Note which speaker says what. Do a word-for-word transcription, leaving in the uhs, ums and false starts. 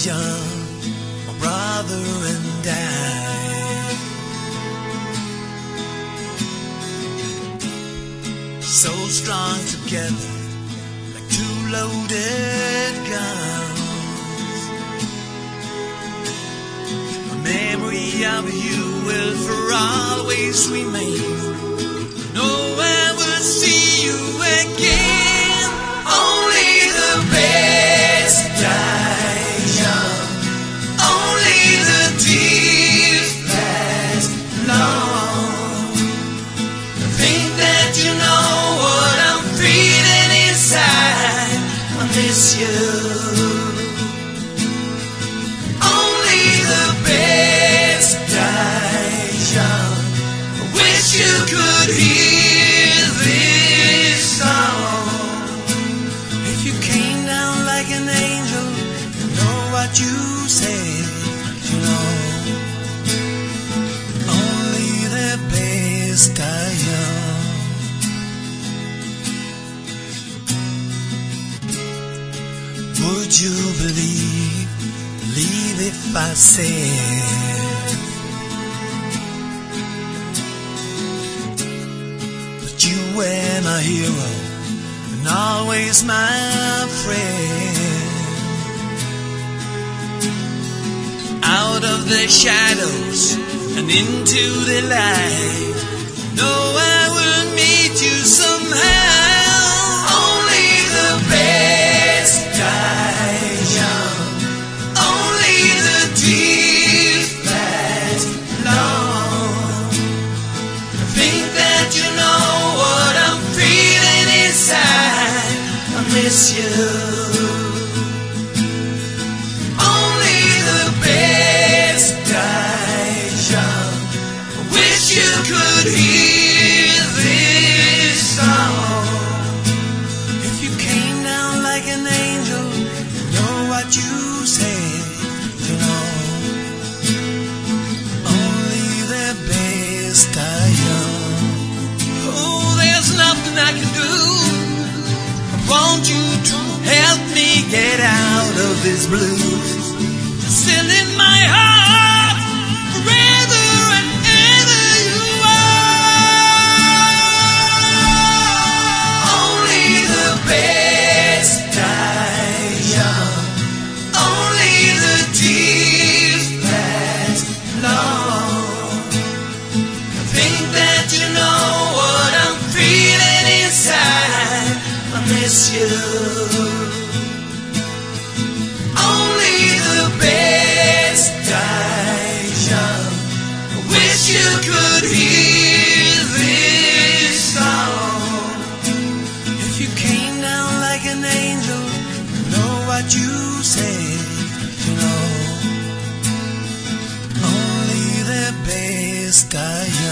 Speaker 1: young, my brother and I. So strong together, like two loaded guns. A memory of you will for always remain. No one will see you again. Only the best die young. Only the tears last long. Think that you know what I'm feeling inside. I miss you. Only the best die young. I wish you could hear this song. If you came down like an angel, you know what you said, you know. Only the best die young. Would you believe, believe if I said that you were my hero and always my friend? Out of the shadows and into the light, know I will meet you somehow. Only the best die young. Only the tears last long. Think that you know what I'm feeling inside. I miss you. Only the best die young. I wish you could hear this song. If you came down like an angel, you know what you said, you know. Only the best die young. Oh, there's nothing I can do. I want you to help me get out of this blues. Still in my heart, forever and ever you are. Only the best die young. Only the tears last long. Think that you know what I'm feeling inside. I miss you. Only the best die young. I wish you could hear this song. If you came down like an angel, you know what you said, you know. Only the best die young.